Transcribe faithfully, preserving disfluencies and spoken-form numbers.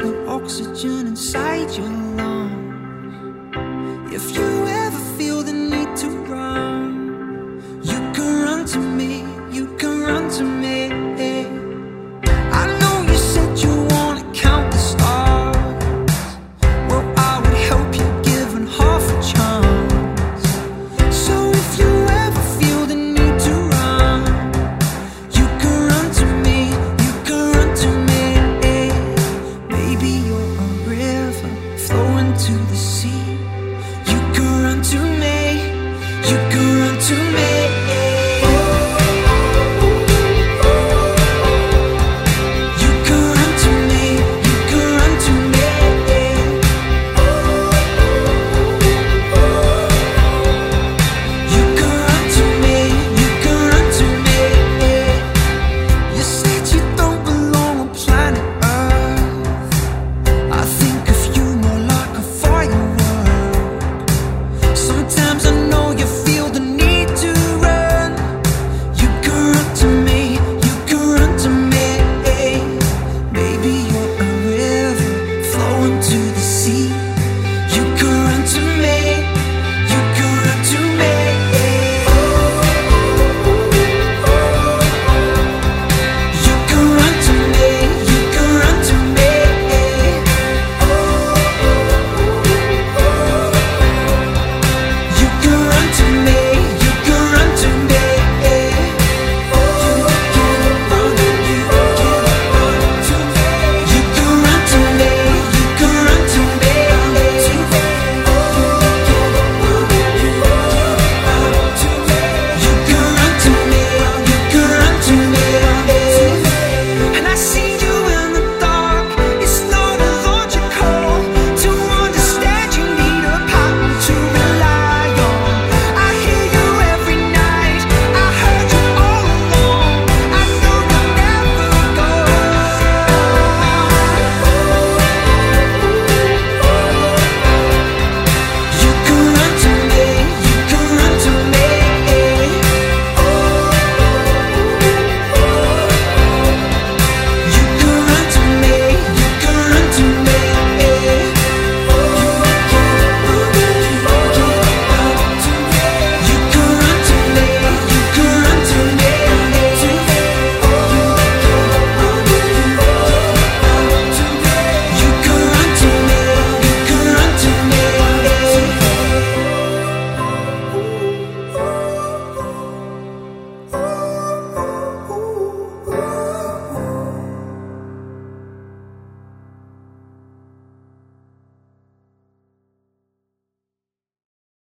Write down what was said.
no oxygen inside your lungs. If you ever feel the need to run, you can run to me, you can run to me. I know you said you wanna count the stars. Well, I would help you given half a chance. So if you ever feel the need to run, you can run to me, you can run to me. Maybe you're a river flowing to the sea. You can run to me, you can run to me.